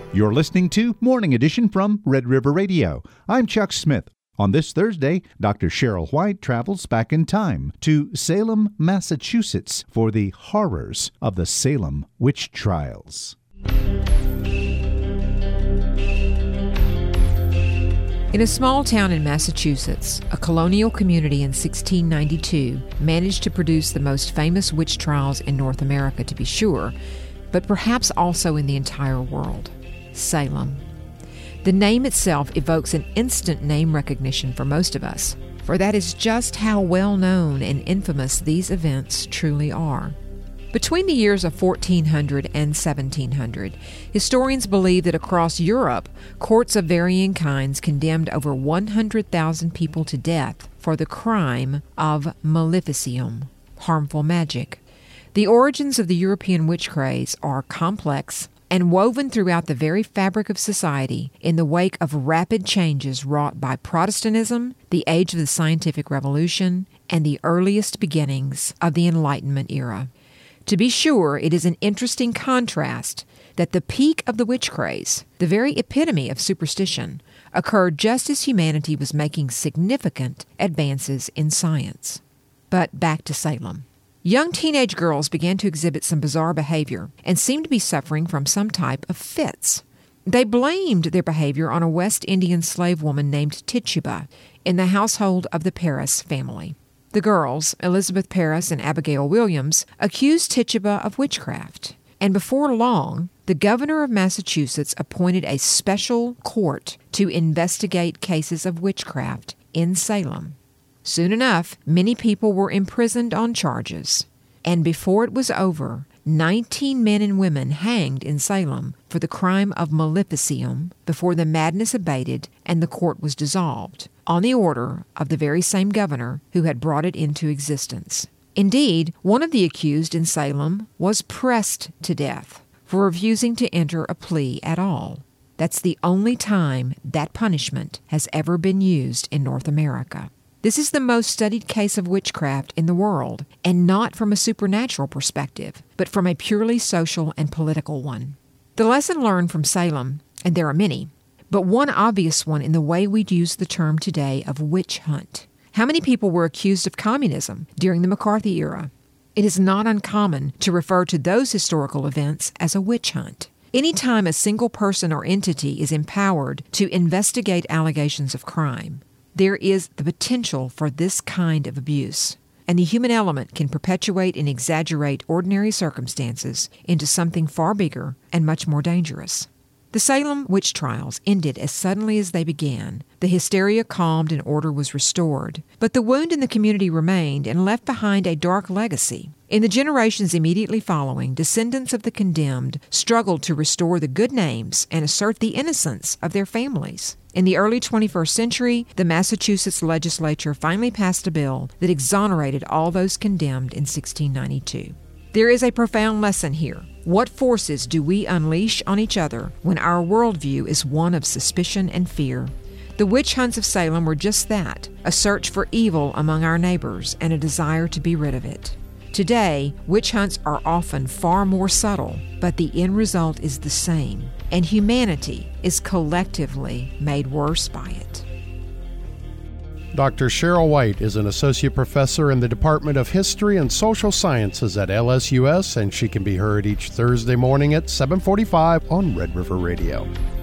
You're listening to Morning Edition from Red River Radio. I'm Chuck Smith. On this Thursday, Dr. Cheryl White travels back in time to Salem, Massachusetts for the horrors of the Salem witch trials. In a small town in Massachusetts, a colonial community in 1692 managed to produce the most famous witch trials in North America, to be sure, but perhaps also in the entire world. Salem. The name itself evokes an instant name recognition for most of us, for that is just how well known and infamous these events truly are. Between the years of 1400 and 1700, historians believe that across Europe, courts of varying kinds condemned over 100,000 people to death for the crime of maleficium, harmful magic. The origins of the European witch craze are complex and woven throughout the very fabric of society in the wake of rapid changes wrought by Protestantism, the age of the scientific revolution, and the earliest beginnings of the Enlightenment era. To be sure, it is an interesting contrast that the peak of the witch craze, the very epitome of superstition, occurred just as humanity was making significant advances in science. But back to Salem. Young teenage girls began to exhibit some bizarre behavior and seemed to be suffering from some type of fits. They blamed their behavior on a West Indian slave woman named Tituba in the household of the Parris family. The girls, Elizabeth Parris and Abigail Williams, accused Tituba of witchcraft, and before long, the governor of Massachusetts appointed a special court to investigate cases of witchcraft in Salem. Soon enough, many people were imprisoned on charges, and before it was over, 19 men and women hanged in Salem for the crime of maleficium before the madness abated and the court was dissolved, on the order of the very same governor who had brought it into existence. Indeed, one of the accused in Salem was pressed to death for refusing to enter a plea at all. That's the only time that punishment has ever been used in North America. This is the most studied case of witchcraft in the world, and not from a supernatural perspective, but from a purely social and political one. The lesson learned from Salem, and there are many, but one obvious one in the way we'd use the term today of witch hunt. How many people were accused of communism during the McCarthy era? It is not uncommon to refer to those historical events as a witch hunt. Anytime a single person or entity is empowered to investigate allegations of crime, there is the potential for this kind of abuse, and the human element can perpetuate and exaggerate ordinary circumstances into something far bigger and much more dangerous. The Salem witch trials ended as suddenly as they began. The hysteria calmed and order was restored, but the wound in the community remained and left behind a dark legacy. In the generations immediately following, descendants of the condemned struggled to restore the good names and assert the innocence of their families. In the early 21st century, the Massachusetts legislature finally passed a bill that exonerated all those condemned in 1692. There is a profound lesson here. What forces do we unleash on each other when our worldview is one of suspicion and fear? The witch hunts of Salem were just that, a search for evil among our neighbors and a desire to be rid of it. Today, witch hunts are often far more subtle, but the end result is the same, and humanity is collectively made worse by it. Dr. Cheryl White is an associate professor in the Department of History and Social Sciences at LSUS, and she can be heard each Thursday morning at 7:45 on Red River Radio.